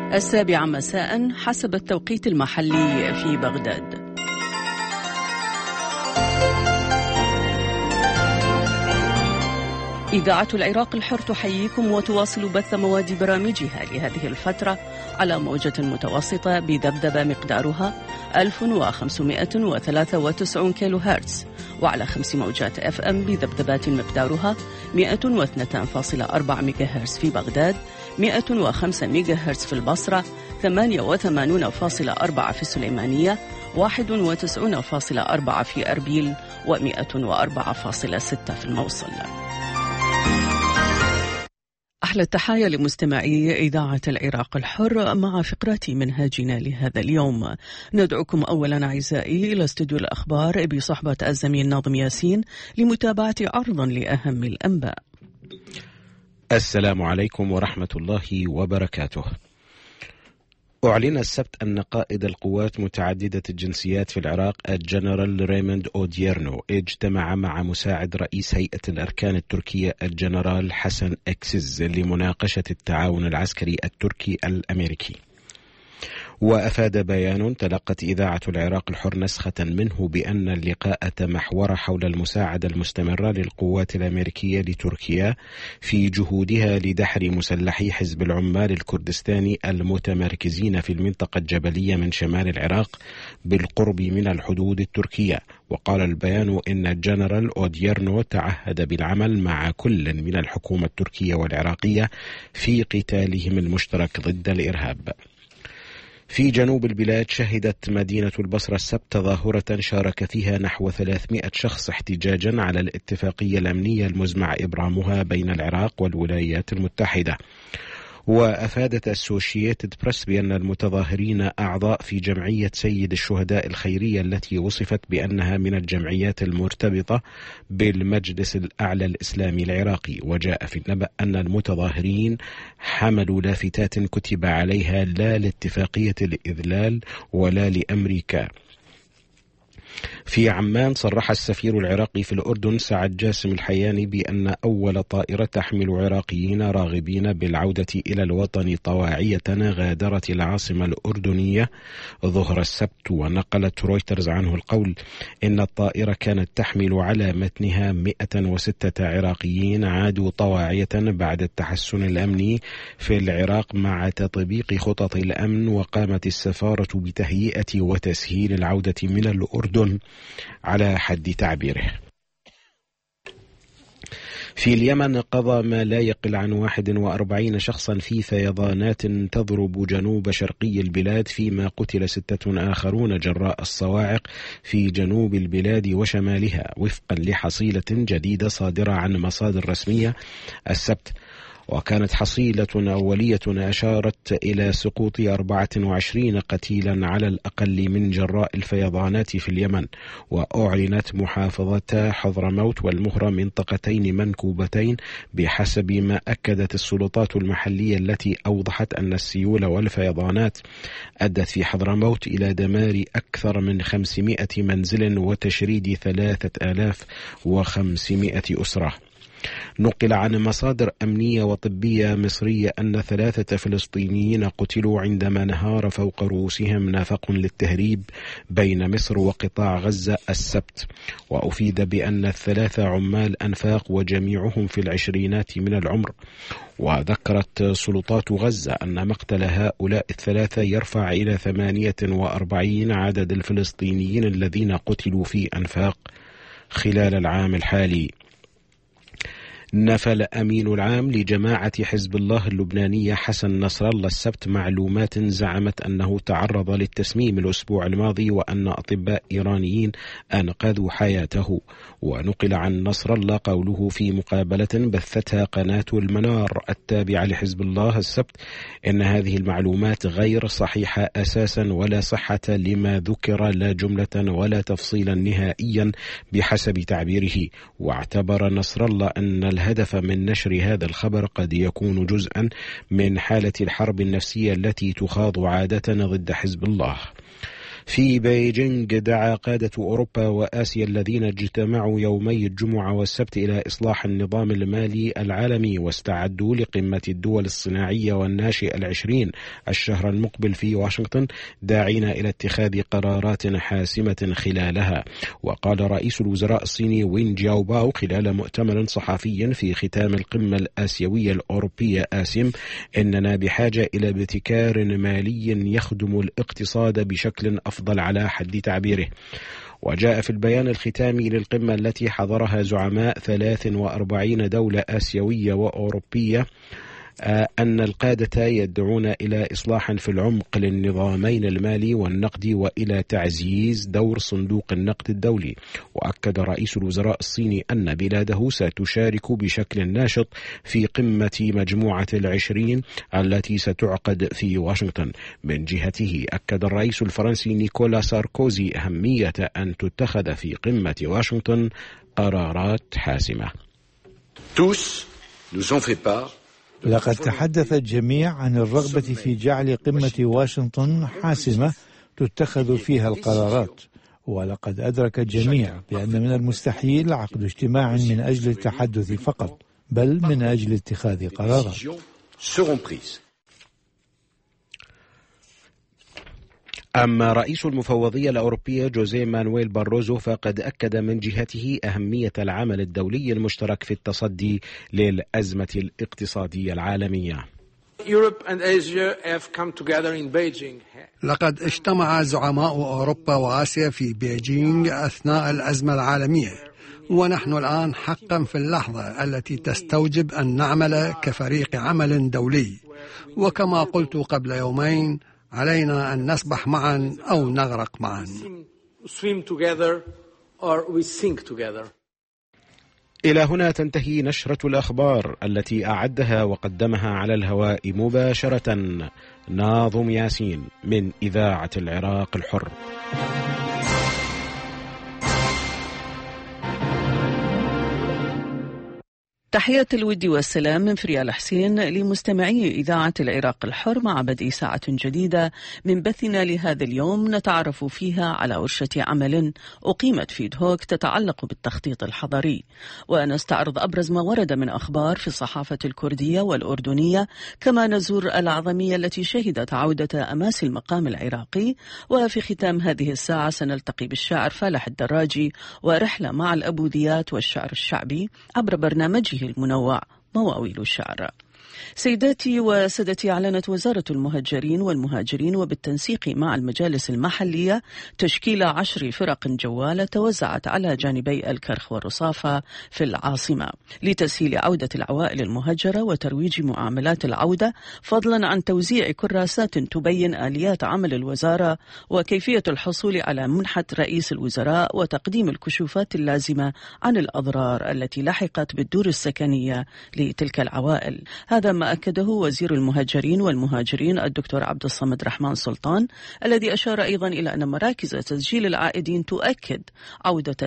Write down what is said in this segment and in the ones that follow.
7:00 مساء حسب التوقيت المحلي في بغداد. إذاعة العراق الحر تحييكم وتواصل بث مواد برامجها لهذه الفترة على موجة متوسطة بذبذبة مقدارها 1593 كيلو هرتز، وعلى 5 موجات FM بذبذبات مقدارها 102.4 ميجا هرتز في بغداد، 105 ميجا هرتز في البصرة، 88.4 في السليمانية، 91.4 في أربيل، و104.6 في الموصل. أحلى التحايا لمستمعي إذاعة العراق الحر مع فقرة منهاجنا لهذا اليوم. ندعوكم أولا أعزائي إلى استوديو الأخبار بصحبة الزميل ناظم ياسين لمتابعة عرضا لأهم الأنباء. السلام عليكم ورحمة الله وبركاته. أعلن السبت أن قائد القوات متعددة الجنسيات في العراق الجنرال ريموند أوديرنو اجتمع مع مساعد رئيس هيئة الأركان التركية الجنرال حسن أكسز لمناقشة التعاون العسكري التركي الأمريكي. وأفاد بيان تلقت إذاعة العراق الحر نسخة منه بأن اللقاء تمحور حول المساعدة المستمرة للقوات الأمريكية لتركيا في جهودها لدحر مسلحي حزب العمال الكردستاني المتمركزين في المنطقة الجبلية من شمال العراق بالقرب من الحدود التركية. وقال البيان إن الجنرال أوديرنو تعهد بالعمل مع كل من الحكومة التركية والعراقية في قتالهم المشترك ضد الإرهاب. في جنوب البلاد شهدت مدينة البصرة السبت تظاهرة شارك فيها نحو 300 شخص احتجاجا على الاتفاقية الأمنية المزمع إبرامها بين العراق والولايات المتحدة. وأفادت أسوشييتد بريس بأن المتظاهرين أعضاء في جمعية سيد الشهداء الخيرية التي وصفت بأنها من الجمعيات المرتبطة بالمجلس الأعلى الإسلامي العراقي. وجاء في النبأ أن المتظاهرين حملوا لافتات كتب عليها لا لاتفاقية الإذلال ولا لأمريكا. في عمان صرح السفير العراقي في الأردن سعد جاسم الحياني بأن أول طائرة تحمل عراقيين راغبين بالعودة إلى الوطن طواعية غادرت العاصمة الأردنية ظهر السبت. ونقلت رويترز عنه القول إن الطائرة كانت تحمل على متنها 106 عراقيين عادوا طواعية بعد التحسن الأمني في العراق مع تطبيق خطط الأمن. وقامت السفارة بتهيئة وتسهيل العودة من الأردن على حد تعبيره. في اليمن قضى ما لا يقل عن 41 شخصا في فيضانات تضرب جنوب شرقي البلاد، فيما قتل 6 آخرون جراء الصواعق في جنوب البلاد وشمالها، وفقا لحصيلة جديدة صادرة عن مصادر رسمية السبت. وكانت حصيلة أولية أشارت إلى سقوط 24 قتيلا على الأقل من جراء الفيضانات في اليمن. وأعلنت محافظة حضرموت والمهرة منطقتين منكوبتين بحسب ما أكدت السلطات المحلية، التي أوضحت أن السيول والفيضانات أدت في حضرموت إلى دمار أكثر من 500 منزل وتشريد 3500 أسرة. نقل عن مصادر أمنية وطبية مصرية أن 3 فلسطينيين قتلوا عندما انهار فوق رؤوسهم نفق للتهريب بين مصر وقطاع غزة السبت. وأفيد بأن 3 عمال أنفاق وجميعهم في العشرينات من العمر. وذكرت سلطات غزة أن مقتل هؤلاء ال3 يرفع إلى 48 عدد الفلسطينيين الذين قتلوا في أنفاق خلال العام الحالي. نفى الأمين العام لجماعة حزب الله اللبنانية حسن نصر الله السبت معلومات زعمت أنه تعرض للتسميم الأسبوع الماضي وأن أطباء إيرانيين أنقذوا حياته. ونقل عن نصر الله قوله في مقابلة بثتها قناة المنار التابعة لحزب الله السبت إن هذه المعلومات غير صحيحة أساسا ولا صحة لما ذكر لا جملة ولا تفصيلا نهائيا بحسب تعبيره. واعتبر نصر الله أن الهدف من نشر هذا الخبر قد يكون جزءا من حالة الحرب النفسية التي تخاض عادة ضد حزب الله. في بيجينغ دعا قادة أوروبا وآسيا الذين اجتمعوا يومي الجمعة والسبت إلى إصلاح النظام المالي العالمي واستعدوا لقمة الدول الصناعية والناشئة العشرين الشهر المقبل في واشنطن، داعين إلى اتخاذ قرارات حاسمة خلالها. وقال رئيس الوزراء الصيني وين جاوباو خلال مؤتمر صحفي في ختام القمة الآسيوية الأوروبية آسيم إننا بحاجة إلى ابتكار مالي يخدم الاقتصاد بشكل أفضل على حد تعبيره. وجاء في البيان الختامي للقمة التي حضرها زعماء 43 دولة آسيوية وأوروبية أن القادة يدعون إلى إصلاح في العمق للنظامين المالي والنقدي وإلى تعزيز دور صندوق النقد الدولي. وأكد رئيس الوزراء الصيني أن بلاده ستشارك بشكل ناشط في قمة مجموعة العشرين التي ستعقد في واشنطن. من جهته أكد الرئيس الفرنسي نيكولا ساركوزي أهمية أن تتخذ في قمة واشنطن قرارات حاسمة. لقد تحدث الجميع عن الرغبة في جعل قمة واشنطن حاسمة تتخذ فيها القرارات، ولقد أدرك الجميع بأن من المستحيل عقد اجتماع من أجل التحدث فقط، بل من أجل اتخاذ قرارات. أما رئيس المفوضية الأوروبية جوزيه مانويل باروزو فقد أكد من جهته أهمية العمل الدولي المشترك في التصدي للأزمة الاقتصادية العالمية. لقد اجتمع زعماء أوروبا وآسيا في بيجينغ أثناء الأزمة العالمية، ونحن الآن حقا في اللحظة التي تستوجب أن نعمل كفريق عمل دولي. وكما قلت قبل يومين، علينا أن نسبح معا أو نغرق معا. إلى هنا تنتهي نشرة الأخبار التي أعدها وقدمها على الهواء مباشرة ناظم ياسين من إذاعة العراق الحر. تحيات الود والسلام من فريال حسين لمستمعي إذاعة العراق الحر، مع بدء ساعة جديدة من بثنا لهذا اليوم نتعرف فيها على ورشة عمل أقيمت في دهوك تتعلق بالتخطيط الحضري، ونستعرض أبرز ما ورد من أخبار في الصحافة الكردية والأردنية، كما نزور الأعظمية التي شهدت عودة أماس المقام العراقي. وفي ختام هذه الساعة سنلتقي بالشاعر فالح الدراجي ورحلة مع الأبوذيات والشعر الشعبي عبر برنامجه المنوع مواويل الشعر. سيداتي وسادتي، أعلنت وزارة المهجرين والمهاجرين وبالتنسيق مع المجالس المحلية تشكيل 10 فرق جوالة توزعت على جانبي الكرخ والرصافة في العاصمة لتسهيل عودة العوائل المهجرة وترويج معاملات العودة، فضلا عن توزيع كراسات تبين آليات عمل الوزارة وكيفية الحصول على منحة رئيس الوزراء وتقديم الكشوفات اللازمة عن الأضرار التي لحقت بالدور السكنية لتلك العوائل. هذا ما أكده وزير المهجرين والمهاجرين الدكتور عبد الصمد رحمن سلطان، الذي أشار أيضا إلى أن مراكز تسجيل العائدين تؤكد عودة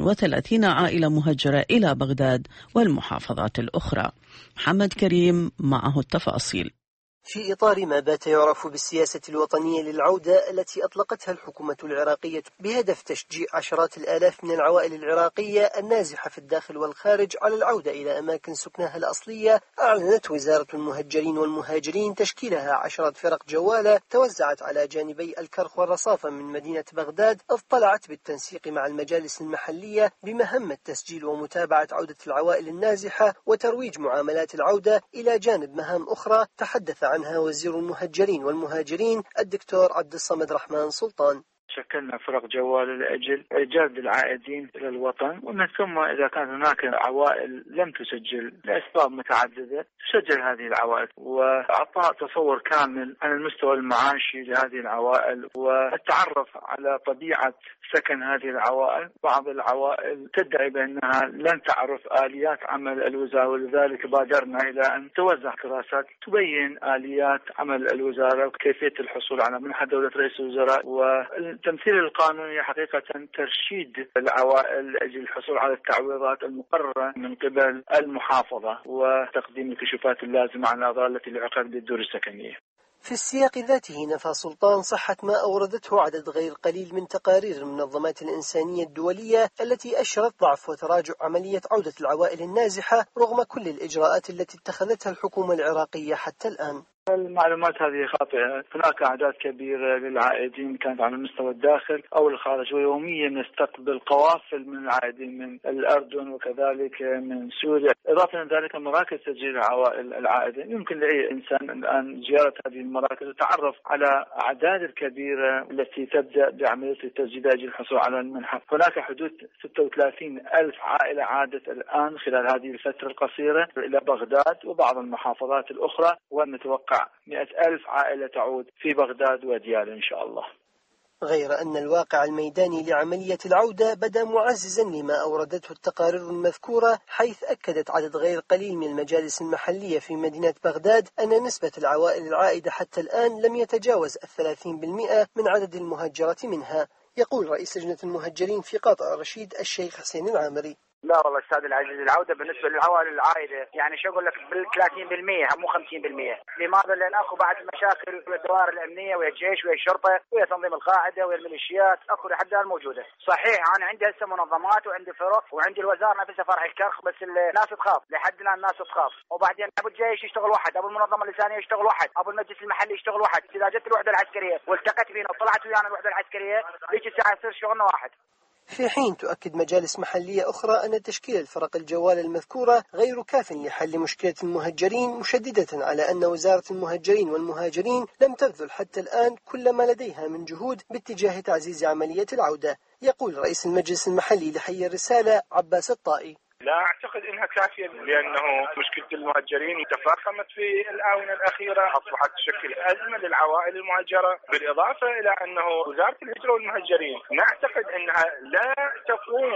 36 عائلة مهجرة إلى بغداد والمحافظات الأخرى. محمد كريم معه التفاصيل. في إطار ما بات يعرف بالسياسة الوطنية للعودة التي أطلقتها الحكومة العراقية بهدف تشجيع عشرات الآلاف من العوائل العراقية النازحة في الداخل والخارج على العودة إلى أماكن سكنها الأصلية، أعلنت وزارة المهجرين والمهاجرين تشكيلها 10 فرق جوالة توزعت على جانبي الكرخ والرصافة من مدينة بغداد، اطلعت بالتنسيق مع المجالس المحلية بمهمة تسجيل ومتابعة عودة العوائل النازحة وترويج معاملات العودة، إلى جانب مهام أخرى تحدث عنها وزير المهجرين والمهاجرين الدكتور عبد الصمد رحمن سلطان. شكلنا فرق جوال لأجل إيجاد العائدين إلى الوطن، ومن ثم إذا كان هناك عوائل لم تسجل لأسباب متعددة تسجل هذه العوائل، وأعطاء تصور كامل عن المستوى المعاشي لهذه العوائل والتعرف على طبيعة سكن هذه العوائل. بعض العوائل تدعي بأنها لن تعرف آليات عمل الوزارة، ولذلك بادرنا إلى أن توزع كراسات تبين آليات عمل الوزارة وكيفية الحصول على منحة دولة رئيس الوزراء. والتمثيل القانوني حقيقة ترشيد العوائل لأجل الحصول على التعويضات المقررة من قبل المحافظة وتقديم الكشوفات اللازمة عن الأضرار التي لعقد بالدور السكنية. في السياق ذاته نفى سلطان صحة ما أوردته عدد غير قليل من تقارير المنظمات الإنسانية الدولية التي أشرت ضعف وتراجع عملية عودة العوائل النازحة رغم كل الإجراءات التي اتخذتها الحكومة العراقية حتى الآن. المعلومات هذه خاطئة. هناك أعداد كبيرة للعائدين كانت على مستوى الداخل أو الخارج، ويوميا نستقبل قوافل من العائدين من الأردن وكذلك من سوريا. إضافة إلى ذلك مراكز تسجيل العوائل العائدين، يمكن لأي إنسان الآن زيارة هذه المراكز وتعرف على أعداد الكبيرة التي تبدأ بعملية التسجيل لأجل الحصول على المنحة. هناك حدود 36,000 عائلة عادت الآن خلال هذه الفترة القصيرة إلى بغداد وبعض المحافظات الأخرى، ونتوقع 100,000 عائلة تعود في بغداد وديالى إن شاء الله. غير أن الواقع الميداني لعملية العودة بدا معززا لما أوردته التقارير المذكورة، حيث أكدت عدد غير قليل من المجالس المحلية في مدينة بغداد أن نسبة العوائل العائدة حتى الآن لم يتجاوز 30% من عدد المهجرة منها. يقول رئيس لجنة المهجرين في قطع رشيد الشيخ حسين العامري: لا والله استاذ العزيز، العوده بالنسبه للعوائل العائده يعني شو اقول لك بال 30% مو 50%. لماذا؟ لان اكو بعد مشاكل ويا الدوائر الامنيه ويا الجيش ويا الشرطه ويا تنظيم القاعده ويا الميليشيات، اكو لحد الان موجوده. صحيح انا عندي هسه منظمات وعندي فرق وعندي الوزاره نفسها فرح الكرخ، بس الناس تخاف، لحد الان الناس تخاف. وبعدين ابو الجيش يشتغل واحد، ابو المنظمه اللسانيه يشتغل واحد، ابو المجلس المحلي يشتغل واحد. اذا جت الوحده العسكريه والتقت بينا وطلعت ويانا الوحده العسكريه ذيك الساعه يصير شغلنا واحد. في حين تؤكد مجالس محلية أخرى أن تشكيل الفرق الجوال المذكورة غير كاف لحل مشكلة المهجرين، مشددة على أن وزارة المهجرين والمهاجرين لم تبذل حتى الآن كل ما لديها من جهود باتجاه تعزيز عملية العودة. يقول رئيس المجلس المحلي لحي الرسالة عباس الطائي: لا أعتقد أنها كافية، لأنه مشكلة المهجرين تفاقمت في الآونة الأخيرة، أصبحت تشكل أزمة للعوائل المهجرة، بالإضافة إلى أنه وزارة الهجرة والمهجرين نعتقد أنها لا تقوم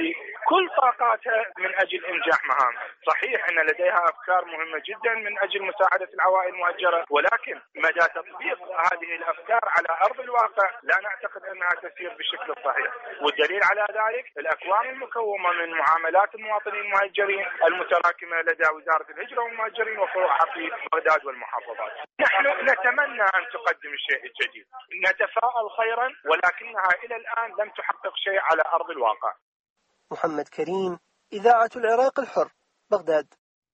بكل طاقاتها من أجل إنجاح مهام. صحيح أن لديها أفكار مهمة جدا من أجل مساعدة العوائل المهجرة، ولكن مدى تطبيق هذه الأفكار على أرض الواقع لا نعتقد أنها تسير بالشكل الصحيح. والدليل على ذلك الأكوام المكومة من معاملات المواطنين المهجرين المتراكمة لدى وزارة الهجرة والمهجرين وفروعها في بغداد والمحافظات. نحن نتمنى أن تقدم الشيء الجديد، نتفائل خيرا، ولكنها إلى الآن لم تحقق شيء على أرض الواقع. محمد كريم، إذاعة العراق الحر، بغداد.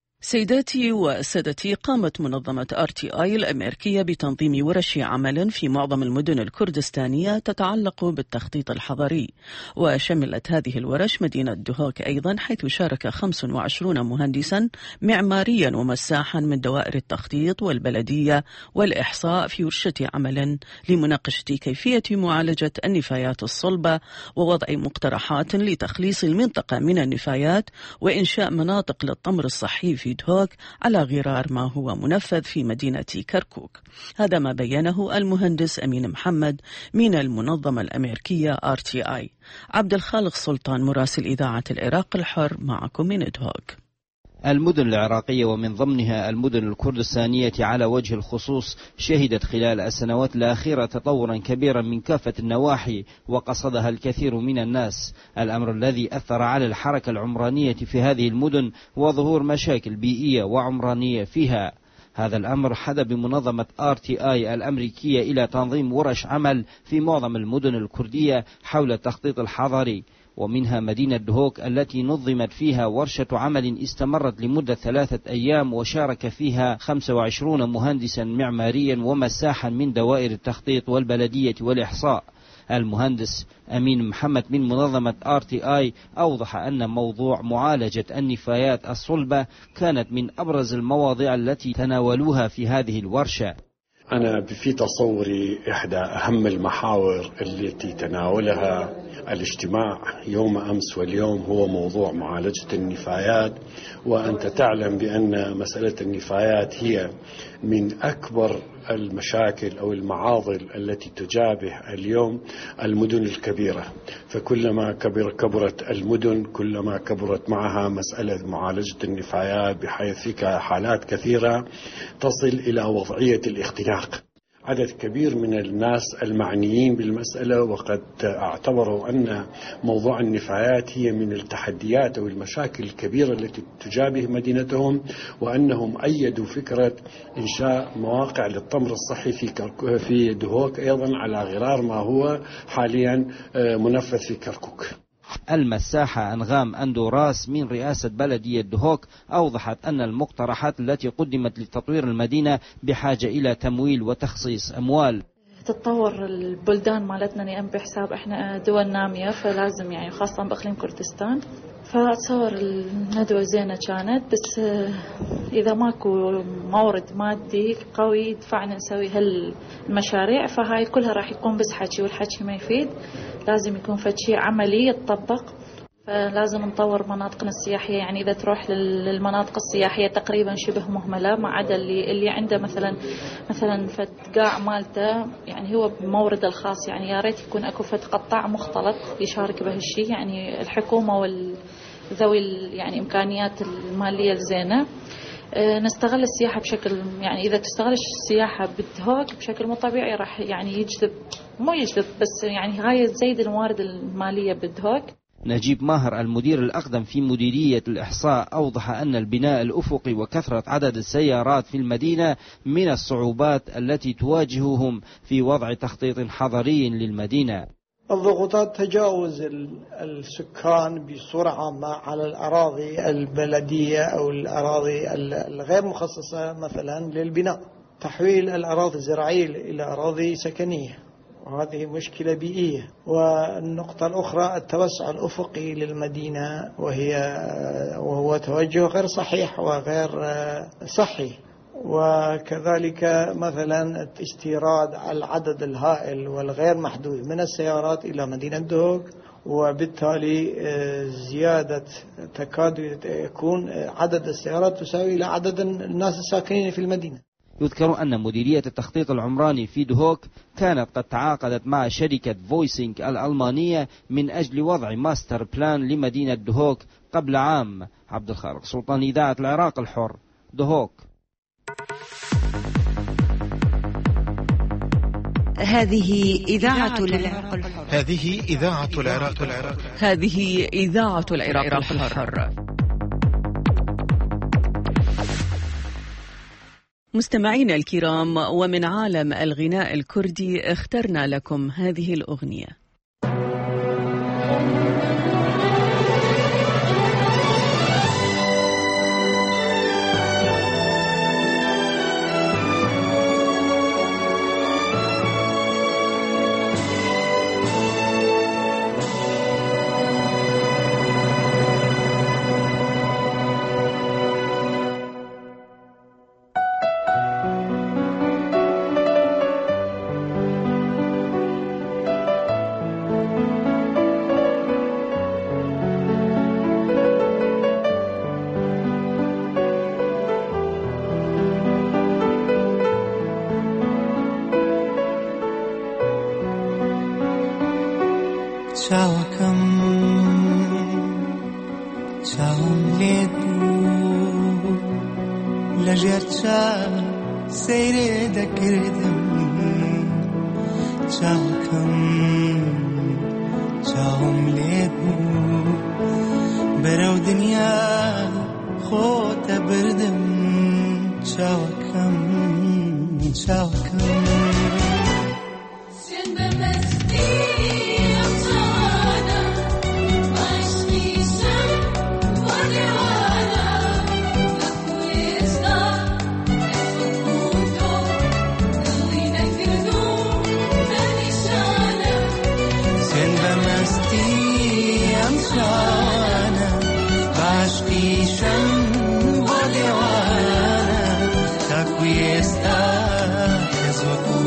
سيداتي وسادتي، قامت منظمة RTI الأمريكية بتنظيم ورش عمل في معظم المدن الكردستانية تتعلق بالتخطيط الحضري، وشملت هذه الورش مدينة دهوك أيضا، حيث شارك 25 مهندسا معماريا ومساحا من دوائر التخطيط والبلدية والإحصاء في ورشة عمل لمناقشة كيفية معالجة النفايات الصلبة ووضع مقترحات لتخليص المنطقة من النفايات وإنشاء مناطق للتمر الصحي في دهوك على غرار ما هو منفذ في مدينة كركوك. هذا ما بينه المهندس أمين محمد من المنظمة الأمريكية RTI. عبد الخالق سلطان مراسل إذاعة العراق الحر معكم من دهوك. المدن العراقية ومن ضمنها المدن الكردستانية على وجه الخصوص شهدت خلال السنوات الأخيرة تطورا كبيرا من كافة النواحي وقصدها الكثير من الناس، الأمر الذي أثر على الحركة العمرانية في هذه المدن وظهور مشاكل بيئية وعمرانية فيها. هذا الأمر حدا بمنظمة RTI الأمريكية إلى تنظيم ورش عمل في معظم المدن الكردية حول التخطيط الحضري، ومنها مدينة دهوك التي نظمت فيها ورشة عمل استمرت لمدة 3 أيام وشارك فيها 25 مهندسا معماريا ومساحا من دوائر التخطيط والبلدية والإحصاء. المهندس أمين محمد من منظمة RTI أوضح أن موضوع معالجة النفايات الصلبة كانت من أبرز المواضيع التي تناولوها في هذه الورشة. أنا في تصوري إحدى أهم المحاور التي تناولها الاجتماع يوم أمس واليوم هو موضوع معالجة النفايات، وأنت تعلم بأن مسألة النفايات هي من أكبر المشاكل أو المعاضل التي تجابه اليوم المدن الكبيرة، فكلما كبرت المدن كلما كبرت معها مسألة معالجة النفايات، بحيث فيك حالات كثيرة تصل إلى وضعية الاختناق عدد كبير من الناس المعنيين بالمسألة، وقد اعتبروا أن موضوع النفايات هي من التحديات أو المشاكل الكبيرة التي تجابه مدينتهم، وأنهم أيدوا فكرة إنشاء مواقع للتمر الصحي في دهوك أيضا على غرار ما هو حاليا منفذ في كركوك. المساحة أنغام أندوراس من رئاسة بلدية دهوك أوضحت أن المقترحات التي قدمت لتطوير المدينة بحاجة إلى تمويل وتخصيص أموال. تتطور البلدان مالتنا لأن بحساب إحنا دول نامية، فلازم يعني خاصة بإقليم كردستان، فأتصور الندوة زينة كانت، بس إذا ماكو مورد مادي قوي يدفعنا نسوي هالمشاريع فهاي كلها راح يكون بس حكي، والحكي ما يفيد، لازم يكون فشي عملي يتطبق. فلازم نطور مناطقنا السياحية، يعني إذا تروح للمناطق السياحية تقريبا شبه مهملة، ما عدا اللي عنده مثلا فد قاع مالته يعني هو بمورد الخاص، يعني يا ريت يكون اكو فد قطاع مختلط يشارك بهالشيء، يعني الحكومة ذوي يعني إمكانيات المالية الزينة. نستغل السياحة بشكل، يعني إذا تستغل السياحة بالدهوك بشكل مو طبيعي راح يعني مو يجذب بس يعني هاي تزيد الموارد المالية بالدهوك. نجيب ماهر المدير الأقدم في مديرية الإحصاء أوضح أن البناء الأفقي وكثرة عدد السيارات في المدينة من الصعوبات التي تواجههم في وضع تخطيط حضري للمدينة. الضغوطات تجاوز السكان بصورة عامة على الأراضي البلدية أو الأراضي الغير مخصصة مثلا للبناء، تحويل الأراضي الزراعية إلى أراضي سكنية، وهذه مشكلة بيئية. والنقطة الأخرى التوسع الأفقي للمدينة وهو توجه غير صحيح وغير صحي، وكذلك مثلا استيراد العدد الهائل والغير محدود من السيارات إلى مدينة دهوك، وبالتالي زيادة تكاد يكون عدد السيارات تساوي إلى عدد الناس الساكنين في المدينة. يذكر أن مديرية التخطيط العمراني في دهوك كانت قد تعاقدت مع شركة فويسينج الألمانية من أجل وضع ماستر بلان لمدينة دهوك قبل عام. عبد الخالق سلطان، إذاعة العراق الحر، دهوك. هذه إذاعة العراق الحر. هذه إذاعة العراق الحر. هذه إذاعة العراق الحر. مستمعينا الكرام، ومن عالم الغناء الكردي اخترنا لكم هذه الأغنية. Esta es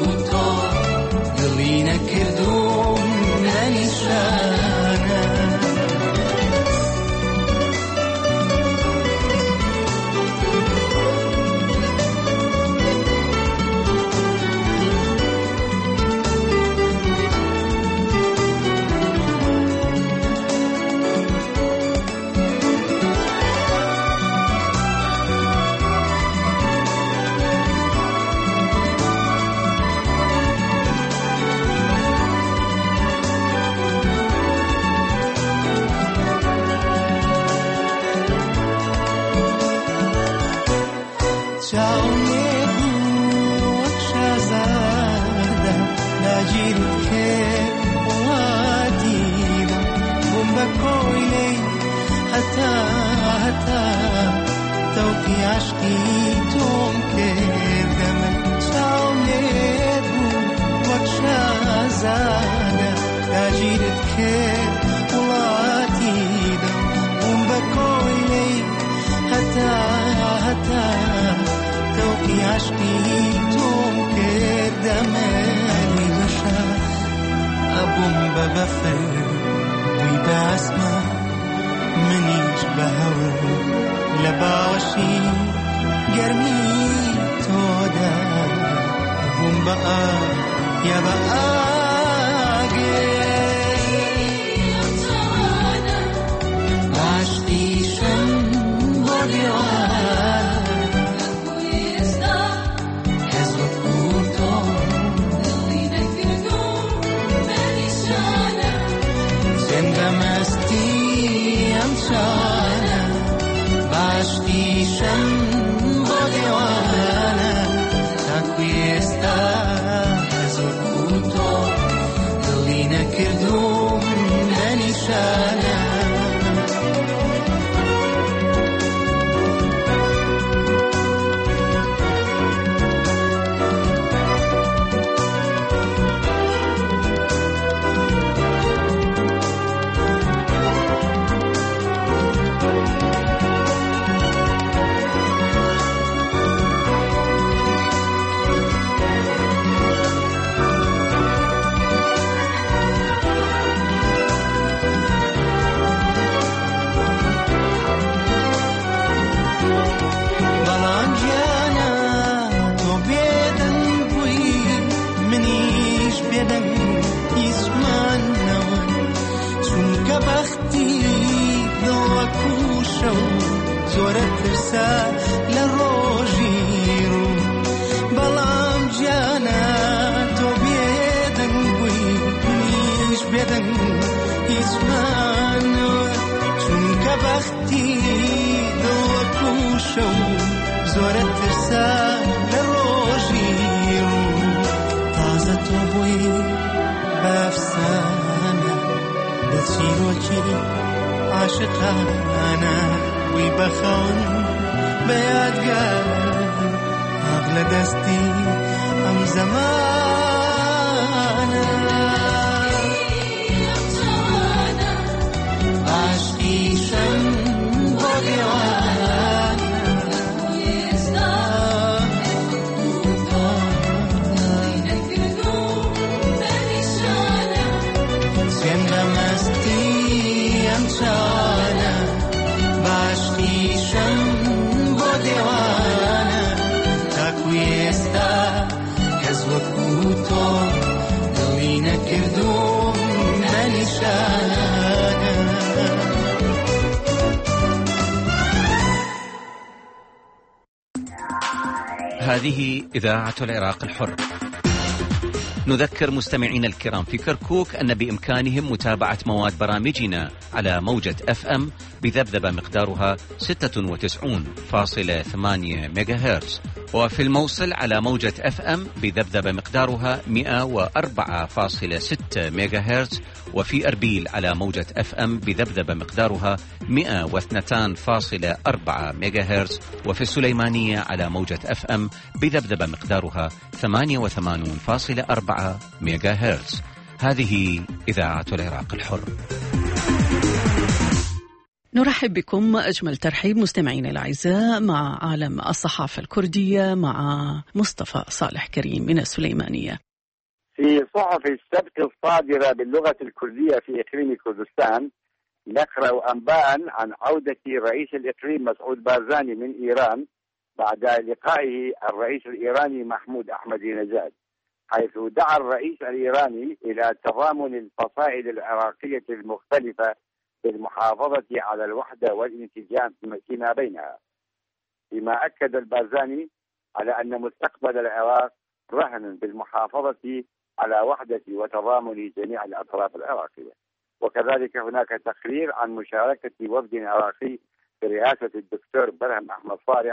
هذه إذاعة العراق الحر. نذكر مستمعينا الكرام في كركوك أن بإمكانهم متابعة مواد برامجنا على موجة FM بذبذبة مقدارها 96.8 ميجاهرتز، وفي الموصل على موجة FM بذبذبة مقدارها 104.6 ميجاهرتز، وفي أربيل على موجة FM بذبذبة مقدارها 102.4 ميجاهرتز، وفي السليمانية على موجة FM بذبذبة مقدارها 88.4 ميجاهرتز. هذه إذاعة العراق الحر. نرحب بكم أجمل ترحيب مستمعين الأعزاء مع عالم الصحافة الكردية مع مصطفى صالح كريم من السليمانية. في صحف السبت الصادرة باللغة الكردية في إقليم كردستان نقرأ أنباء عن عودة رئيس الإقليم مسعود بارزاني من إيران بعد لقائه الرئيس الإيراني محمود أحمدي نژاد، حيث دعا الرئيس الإيراني إلى تضامن الفصائل العراقية المختلفة بالمحافظة على الوحدة والانسجام فيما بينها، فيما أكد البارزاني على أن مستقبل العراق رهن بالمحافظة على وحدة وتضامن جميع الأطراف العراقية. وكذلك هناك تقرير عن مشاركة وفد عراقي برئاسة الدكتور برهم أحمد صالح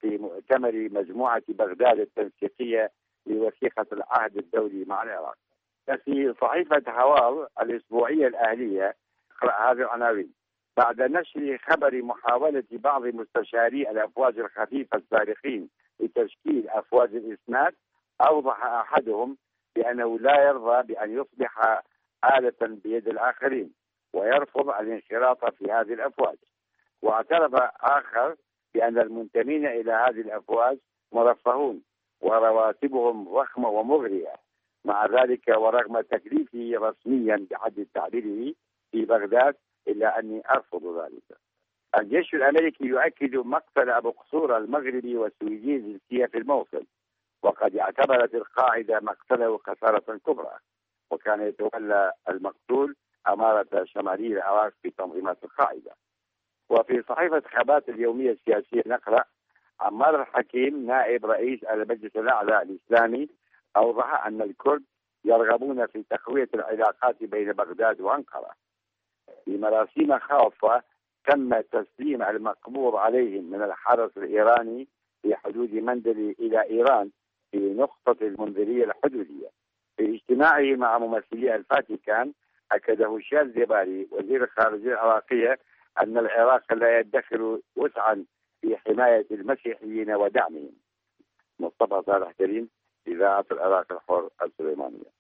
في مؤتمر مجموعة بغداد التنسيقية لوثيقة العهد الدولي مع العراق. في صحيفة حوار الأسبوعية الأهلية اقرأ هذه العناوين: بعد نشر خبر محاولة بعض مستشاري الأفواج الخفيفة السابقين لتشكيل أفواج الإسناد، أوضح أحدهم بأنه لا يرضى بأن يصبح آلة بيد الآخرين ويرفض الانخراط في هذه الأفواج. واعترف آخر بأن المنتمين إلى هذه الأفواج مرفهون ورواتبهم ضخمة ومغرية. مع ذلك ورغم تكليفه رسميا بحد تعبيره في بغداد إلا أني أرفض ذلك. الجيش الأمريكي يؤكد مقتل أبو قصور المغربي والسويدي الجنسية في الموصل، وقد اعتبرت القاعدة مقتله خسارة كبرى، وكان يتولى المقتول أمارة شمالي العراق في تنظيمات القاعدة. وفي صحيفة خبات اليومية السياسية نقرأ: عمار الحكيم نائب رئيس المجلس الأعلى الإسلامي أوضح أن الكرد يرغبون في تقوية العلاقات بين بغداد وأنقرة. في مراسيم خاصة تم تسليم المقبوض عليهم من الحرس الإيراني في حدود مندلي إلى إيران في نقطة المنذرية الحدودية. في اجتماعه مع ممثلي الفاتيكان أكد هشام زباري وزير الخارجية العراقية أن العراق لا يدخر وسعا في حماية المسيحيين ودعمهم. مصطفى صالح كريم، إذاعة العراق الحر السليمانية.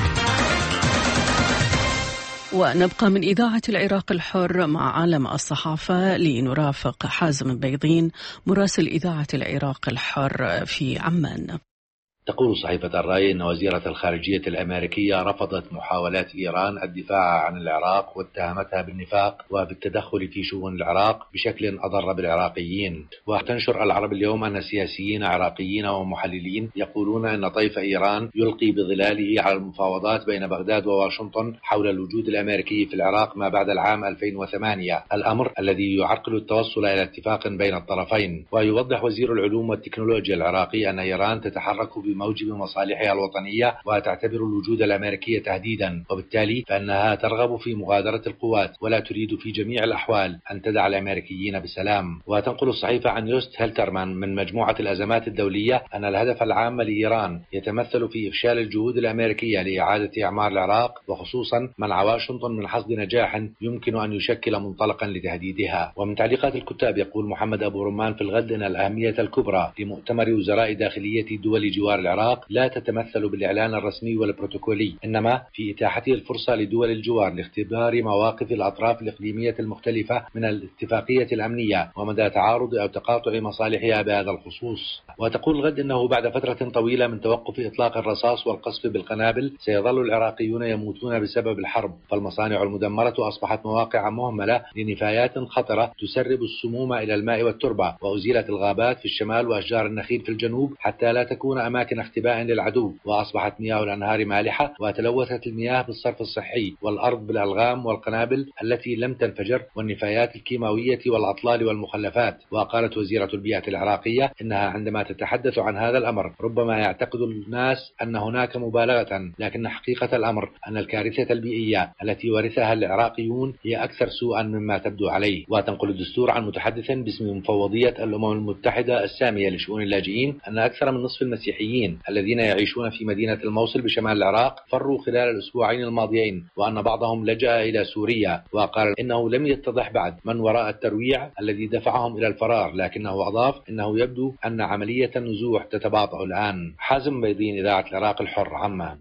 ونبقى من إذاعة العراق الحر مع عالم الصحافة لنرافق حازم بيضين مراسل إذاعة العراق الحر في عمان. تقول صحيفة الرأي أن وزيرة الخارجية الأمريكية رفضت محاولات إيران الدفاع عن العراق واتهمتها بالنفاق وبالتدخل في شؤون العراق بشكل أضر بالعراقيين. وتنشر العرب اليوم أن سياسيين عراقيين ومحللين يقولون أن طيف إيران يلقي بظلاله على المفاوضات بين بغداد وواشنطن حول الوجود الأمريكي في العراق ما بعد العام 2008، الأمر الذي يعرقل التوصل إلى اتفاق بين الطرفين. ويوضح وزير العلوم والتكنولوجيا العراقي أن إيران تتحرك بموجب مصالحها الوطنية وتعتبر الوجود الأمريكي تهديدا، وبالتالي فإنها ترغب في مغادرة القوات ولا تريد في جميع الأحوال أن تدع الأمريكيين بسلام. وتنقل الصحيفة عن يوست هيلترمان من مجموعة الأزمات الدولية أن الهدف العام لإيران يتمثل في إفشال الجهود الأمريكية لإعادة إعمار العراق، وخصوصا منع واشنطن من حصد نجاح يمكن أن يشكل منطلقا لتهديدها. ومن تعليقات الكتاب يقول محمد أبو رمان في الغد أن الأهمية الكبرى لمؤتمر وزراء داخلية دول جوار العراق لا تتمثل بالإعلان الرسمي والبروتوكولي، إنما في إتاحته الفرصة لدول الجوار لاختبار مواقف الأطراف الإقليمية المختلفة من الاتفاقية الأمنية ومدى تعارض أو تقاطع مصالحها بهذا الخصوص. وتقول الغد أنه بعد فترة طويلة من توقف إطلاق الرصاص والقصف بالقنابل سيظل العراقيون يموتون بسبب الحرب، فالمصانع المدمرة أصبحت مواقع مهملة لنفايات خطرة تسرب السموم إلى الماء والتربة، وأزيلت الغابات في الشمال وأشجار النخيل في الجنوب حتى لا تكون أماكن اختباء للعدو، وأصبحت مياه الأنهار مالحة وتلوثت المياه بالصرف الصحي والأرض بالألغام والقنابل التي لم تنفجر والنفايات الكيماوية والأطلال والمخلفات. وقالت وزيرة البيئة العراقية إنها عندما تتحدث عن هذا الأمر ربما يعتقد الناس أن هناك مبالغة، لكن حقيقة الأمر أن الكارثة البيئية التي ورثها العراقيون هي أكثر سوءا مما تبدو عليه. وتنقل الدستور عن متحدث باسم مفوضية الأمم المتحدة السامية لشؤون اللاجئين أن أكثر من نصف المسيحيين الذين يعيشون في مدينة الموصل بشمال العراق فروا خلال الأسبوعين الماضيين، وأن بعضهم لجأ إلى سوريا. وقال إنه لم يتضح بعد من وراء الترويع الذي دفعهم إلى الفرار، لكنه أضاف إنه يبدو أن عملية النزوح تتباطأ الآن. حازم بيضين، إذاعة العراق الحر، عمان.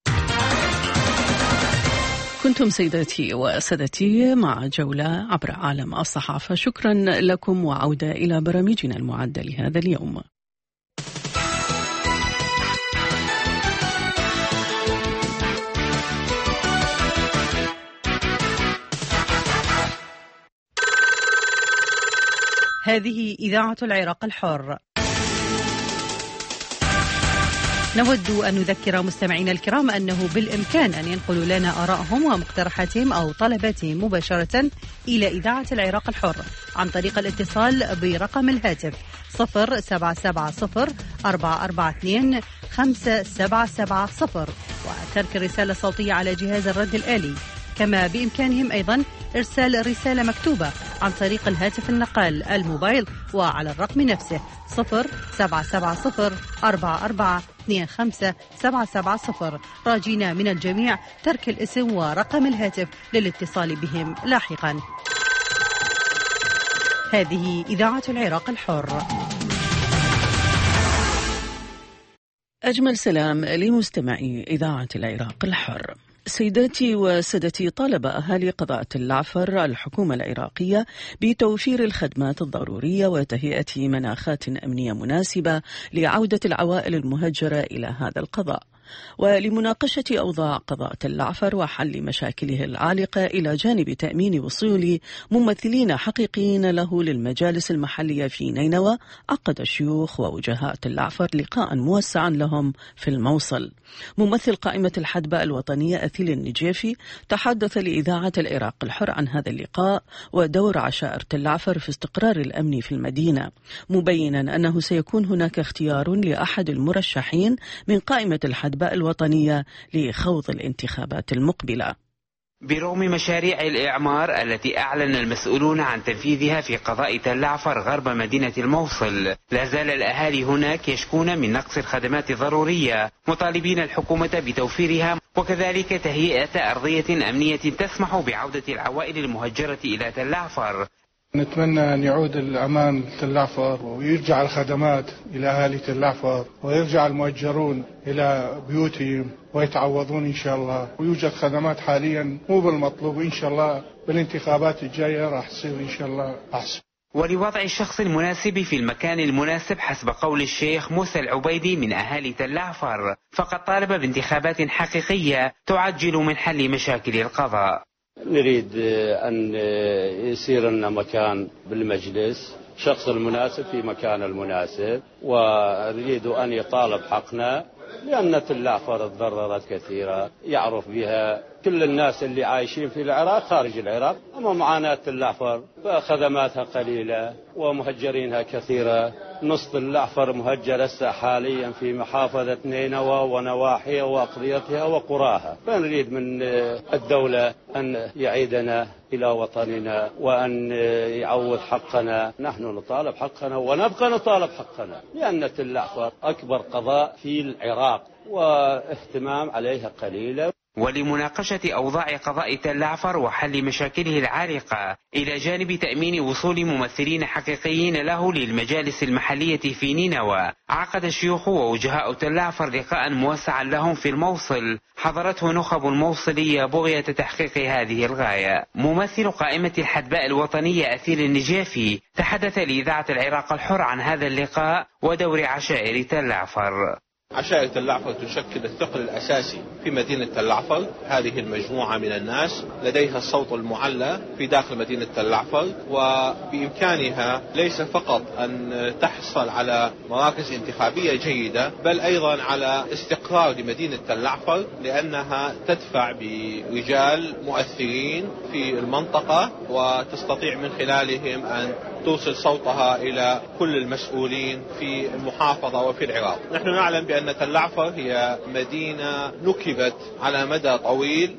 كنتم سيداتي وسادتي مع جولة عبر عالم الصحافة. شكرا لكم وعودة إلى برامجنا المعدة لهذا اليوم. هذه إذاعة العراق الحر. نود أن نذكر مستمعينا الكرام أنه بالإمكان أن ينقلوا لنا آرائهم ومقترحاتهم أو طلباتهم مباشرة إلى إذاعة العراق الحر عن طريق الاتصال برقم الهاتف 0770-442-5770 وترك الرسالة الصوتية على جهاز الرد الآلي كما بإمكانهم أيضا إرسال رسالة مكتوبة عن طريق الهاتف النقال الموبايل وعلى الرقم نفسه 077044257770 راجين من الجميع ترك الاسم ورقم الهاتف للاتصال بهم لاحقا. هذه إذاعة العراق الحر. أجمل سلام لمستمعي إذاعة العراق الحر. سيداتي وسادتي، طالب أهالي قضاء العفر الحكومة العراقية بتوفير الخدمات الضرورية وتهيئة مناخات أمنية مناسبة لعودة العوائل المهجرة إلى هذا القضاء، ولمناقشة أوضاع قضاء العفر وحل مشاكله العالقة إلى جانب تأمين وصول ممثلين حقيقيين له للمجالس المحلية في نينوى. عقد الشيوخ ووجهاء العفر لقاء موسعا لهم في الموصل. ممثل قائمة الحدبة الوطنية أثيل النجيفي تحدث لإذاعة العراق الحر عن هذا اللقاء ودور عشائر العفر في استقرار الأمن في المدينة، مبينا أنه سيكون هناك اختيار لأحد المرشحين من قائمة الحدبة الوطنية لخوض الانتخابات المقبلة. برغم مشاريع الإعمار التي أعلن المسؤولون عن تنفيذها في قضاء تل عفر غرب مدينة الموصل، لا زال الأهالي هناك يشكون من نقص الخدمات الضرورية، مطالبين الحكومة بتوفيرها وكذلك تهيئة أرضية أمنية تسمح بعودة العوائل المهجرة إلى تل عفر. نتمنى أن يعود الأمان لتل عفر ويرجع الخدمات إلى أهالي تل عفر ويرجع المهجرون إلى بيوتهم ويتعوضون إن شاء الله، ويوجد خدمات حاليا مو بالمطلوب، إن شاء الله بالانتخابات الجاية راح تصير إن شاء الله أحسن. ولوضع الشخص المناسب في المكان المناسب حسب قول الشيخ موسى العبيدي من أهالي تل عفر، فقد طالب بانتخابات حقيقية تعجل من حل مشاكل القضاء. نريد أن يصير لنا مكان بالمجلس، شخص المناسب في مكان المناسب، ونريد أن يطالب حقنا، لأن تل عفر تضررت كثيرا يعرف بها كل الناس اللي عايشين في العراق خارج العراق. أما معاناة تل عفر فخدماتها قليلة ومهجرينها كثيرة. نص تل عفر مهجر حاليا في محافظة نينوى ونواحيها وأقضيتها وقراها، فنريد من الدولة أن يعيدنا إلى وطننا وأن يعوض حقنا. نحن نطالب حقنا ونبقى نطالب حقنا، لأن تل عفر أكبر قضاء في العراق واهتمام عليها قليلا. ولمناقشة أوضاع قضاء تل عفر وحل مشاكله العالقة إلى جانب تأمين وصول ممثلين حقيقيين له للمجالس المحلية في نينوى، عقد الشيوخ ووجهاء تل عفر لقاء موسعا لهم في الموصل حضرته نخب الموصلية بغية تحقيق هذه الغاية. ممثل قائمة الحدباء الوطنية أثيل النجافي تحدث لإذاعة العراق الحر عن هذا اللقاء ودور عشائر تل عفر. عشائر تل عفر تشكل الثقل الأساسي في مدينة تل عفر. هذه المجموعة من الناس لديها الصوت المعلى في داخل مدينة تل عفر، وبإمكانها ليس فقط أن تحصل على مراكز انتخابية جيدة، بل أيضا على استقرار لمدينة تل عفر، لأنها تدفع برجال مؤثرين في المنطقة وتستطيع من خلالهم أن توصل صوتها إلى كل المسؤولين في المحافظة وفي العراق. نحن نعلم بأن تل عفر هي مدينة نكبت على مدى طويل،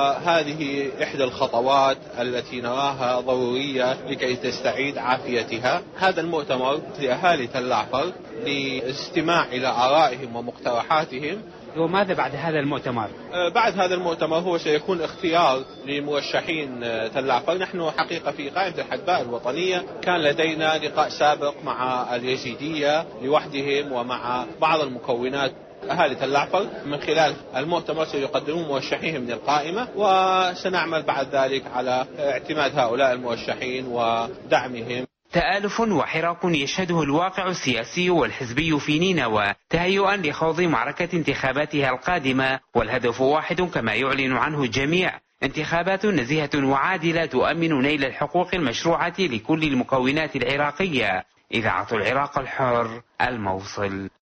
وهذه إحدى الخطوات التي نراها ضرورية لكي تستعيد عافيتها. هذا المؤتمر لأهالي تل عفر لاستماع إلى آرائهم ومقترحاتهم. وماذا بعد هذا المؤتمر؟ بعد هذا المؤتمر هو سيكون اختيار لمرشحين تل عفر. نحن حقيقة في قائمة الحدباء الوطنية كان لدينا لقاء سابق مع اليزيدية لوحدهم ومع بعض المكونات أهالي تل عفر. من خلال المؤتمر سيقدمون مرشحيهم من القائمة، وسنعمل بعد ذلك على اعتماد هؤلاء المرشحين ودعمهم. تآلف وحراك يشهده الواقع السياسي والحزبي في نينوى تهيئا لخوض معركة انتخاباتها القادمة، والهدف واحد كما يعلن عنه الجميع: انتخابات نزيهة وعادلة تؤمن نيل الحقوق المشروعة لكل المكونات العراقية. إذاعة العراق الحر، الموصل.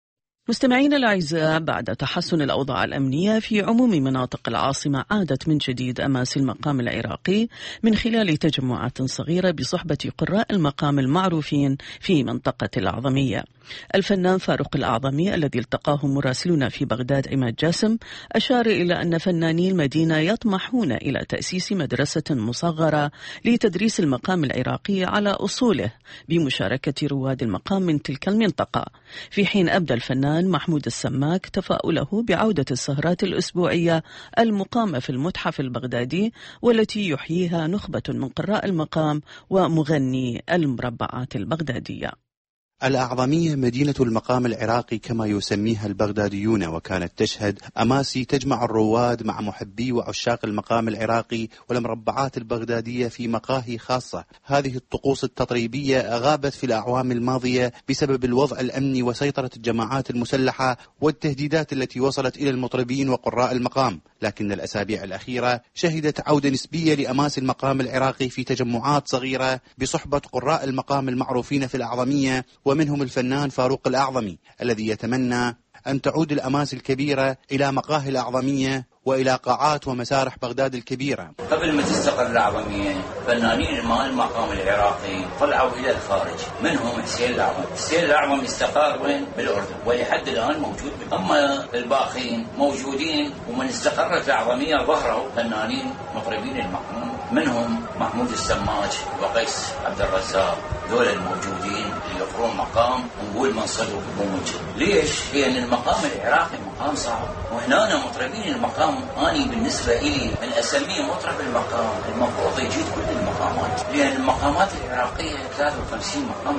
مستمعينا الأعزاء، بعد تحسن الأوضاع الأمنية في عموم مناطق العاصمة، عادت من جديد أماسي المقام العراقي من خلال تجمعات صغيرة بصحبة قراء المقام المعروفين في منطقة الأعظمية. الفنان فاروق الأعظمي الذي التقاه مراسلنا في بغداد عماد جاسم أشار إلى أن فناني المدينة يطمحون إلى تأسيس مدرسة مصغرة لتدريس المقام العراقي على أصوله بمشاركة رواد المقام من تلك المنطقة، في حين أبدى الفنان محمود السماك تفاؤله بعودة السهرات الأسبوعية المقامة في المتحف البغدادي والتي يحييها نخبة من قراء المقام ومغني المربعات البغدادية. الأعظمية مدينة المقام العراقي كما يسميها البغداديون، وكانت تشهد أماسي تجمع الرواد مع محبي وعشاق المقام العراقي والمربعات البغدادية في مقاهي خاصة. هذه الطقوس التطريبية غابت في الأعوام الماضية بسبب الوضع الأمني وسيطرة الجماعات المسلحة والتهديدات التي وصلت إلى المطربين وقراء المقام، لكن الأسابيع الأخيرة شهدت عودة نسبية لأماسي المقام العراقي في تجمعات صغيرة بصحبة قراء المقام المعروفين في الأعظمية، ومنهم الفنان فاروق الأعظمي الذي يتمنى أن تعود الأماسي الكبيرة إلى مقاهي الأعظمية وإلى قاعات ومسارح بغداد الكبيرة. قبل ما تستقر الأعظمية فنانين المقام العراقي طلعوا إلى الخارج، منهم حسين الأعظمي. حسين الأعظمي استقر وين؟ بالأردن، ولحد الآن موجود. أما الباقين موجودين، ومن استقرت الأعظمية ظهروا فنانين مطربين المقام، منهم محمود السماج وقيس عبد الرزاق. دول الموجودين اللي يقرون مقام ونقول من صدق بموجه. ليش؟ لأن المقام العراقي مقام صعب، وهنا مطربين المقام أنا بالنسبة إلي من أسميه مطرب المقام المفروض يجيد كل المقامات، لأن المقامات العراقية 53 مقام،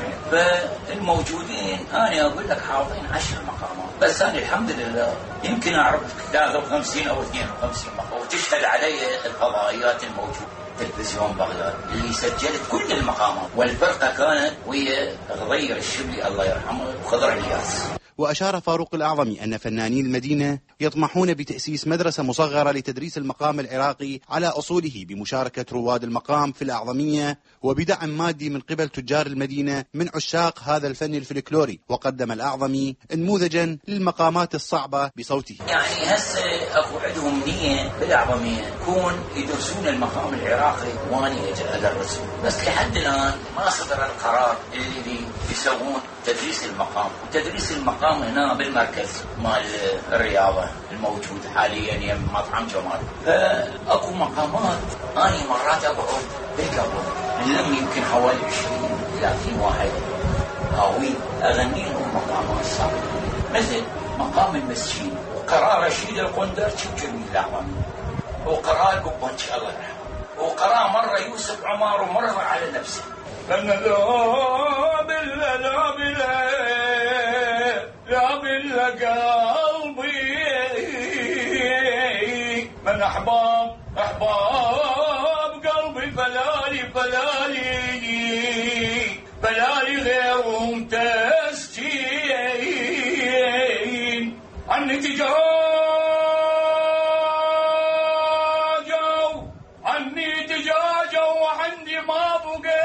فالموجودين أنا أقول لك حاضرين 10 مقامات، بس أنا الحمد لله يمكن أعرف 53 أو 52 مقام، وتشهد علي الفضائيات الموجودة. تلفزيون بغداد اللي سجلت كل المقامات، والفرقة كانت ويا غضير الشبلي الله يرحمه وخضر الياس. وأشار فاروق الأعظمي أن فناني المدينة يطمحون بتأسيس مدرسة مصغرة لتدريس المقام العراقي على أصوله بمشاركة رواد المقام في الأعظمية وبدعم مادي من قبل تجار المدينة من عشاق هذا الفن الفلكلوري. وقدم الأعظمي نموذجا للمقامات الصعبة بصوته. يعني هسه أكو عندهم نية بالأعظمية يكون يدرسون المقام العراقي واني أدرسه، بس لحد الآن ما صدر القرار اللي يسوون تدريس المقام. تدريس المقام هنا بالمركز مال الرياضة الموجود حاليا يم مطعم جمال، فأكو مقامات أنا مرات أقعد بالقبر اللم يمكن حوالي 20-30 واحد هاوي أغني لهم مقامات صعبة، مثل مقام المسجين وقراء رشيد القندر جميل الأعظمي، وقراء القبانش الله يرحمه، وقراء مرة يوسف عمار ومرة على نفسه. لا بلا قلبي من أحباب قلبي فلالي غيرهم تسجين عني تجاجوا وعندي ما بقى